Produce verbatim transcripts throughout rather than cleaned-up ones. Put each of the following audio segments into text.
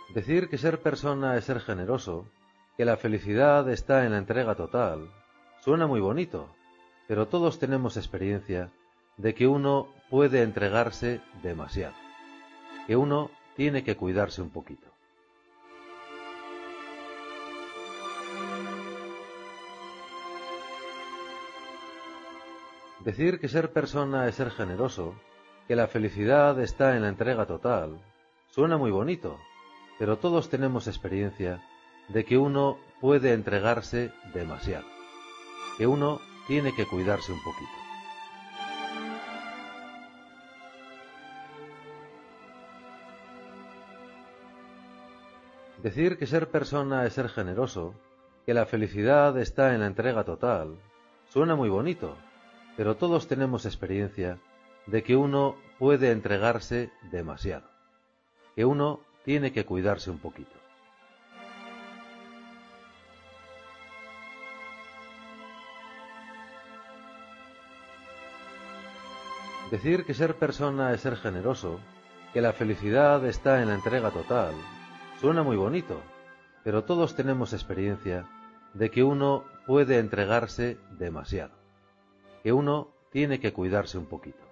Decir que ser persona es ser generoso, que la felicidad está en la entrega total, suena muy bonito, pero todos tenemos experiencia de que uno puede entregarse demasiado, que uno tiene que cuidarse un poquito. Decir que ser persona es ser generoso, que la felicidad está en la entrega total, suena muy bonito, pero todos tenemos experiencia de que uno puede entregarse demasiado, que uno tiene que cuidarse un poquito. Decir que ser persona es ser generoso, que la felicidad está en la entrega total, suena muy bonito, pero todos tenemos experiencia de que uno puede entregarse demasiado, que uno tiene que cuidarse un poquito. Decir que ser persona es ser generoso, que la felicidad está en la entrega total, suena muy bonito, pero todos tenemos experiencia de que uno puede entregarse demasiado, que uno tiene que cuidarse un poquito.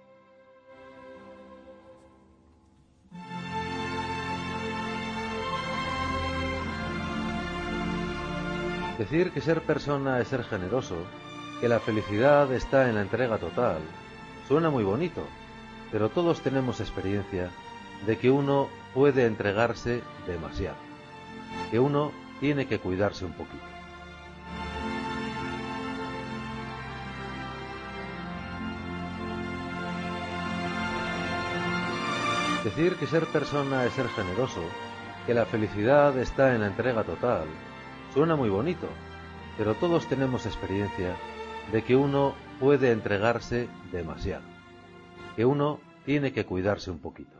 Decir que ser persona es ser generoso, que la felicidad está en la entrega total, suena muy bonito, pero todos tenemos experiencia de que uno puede entregarse demasiado, que uno tiene que cuidarse un poquito. Decir que ser persona es ser generoso, que la felicidad está en la entrega total, suena muy bonito, pero todos tenemos experiencia de que uno puede entregarse demasiado, que uno tiene que cuidarse un poquito.